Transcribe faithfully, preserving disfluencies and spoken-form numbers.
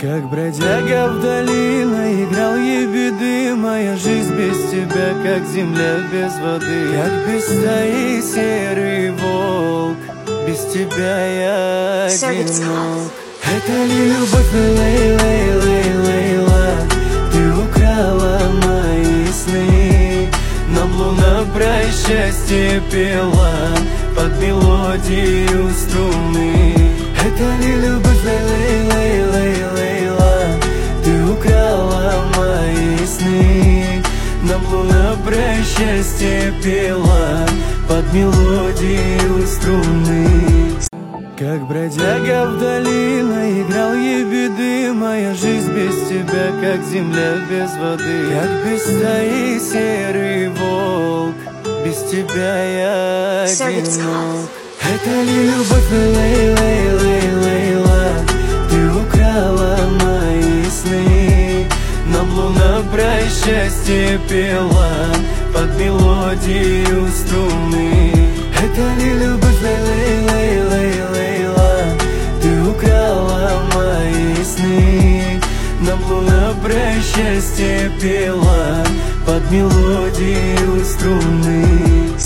Как бродяга вдали наиграл ебеды, моя жизнь без тебя, как земля без воды. Как без стаи серый волк, без тебя я одинок. Это ли любовь, Лейла, Лейла, Лейла? Ты украла мои сны, нам луна про счастье пела под мелодию струны. Это ли любовь, Лейла, Лейла, Лейла? Ты украла мои сны, нам луна про счастье пела под мелодию струны. Как бродяга вдали наиграл ебеды, моя жизнь без тебя, как земля без воды. Как без стаи серый волк, без тебя я одинок. Это ли любовь, Лейла, Лейла, Лейла? Ты украла мои сны, нам луна про счастье пела под мелодию струны. Это ли любовь, Лейла, Лейла, Лейла? Ты украла мои сны, нам луна про счастье пела под мелодию струны.